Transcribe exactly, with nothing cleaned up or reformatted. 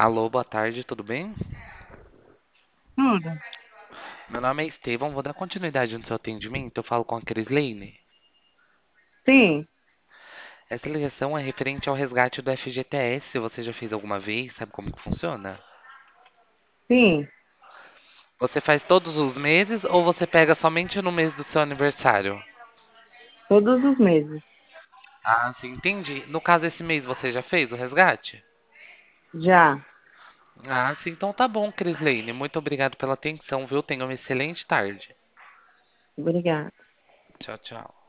Alô, boa tarde, tudo bem? Tudo. Meu nome é Estevão, vou dar continuidade no seu atendimento. Eu falo com a Crislane. Sim, Essa ligação é referente ao resgate do F G T S. Você já fez alguma vez? Sabe como que funciona? sim, Você faz todos os meses ou você pega somente no mês do seu aniversário? todos os meses. Ah, sim, entendi. No caso, esse mês você já fez o resgate? Já. Ah, sim, então tá bom, Crislane. Muito obrigado pela atenção, viu? Tenha uma excelente tarde. Obrigada. Tchau, tchau.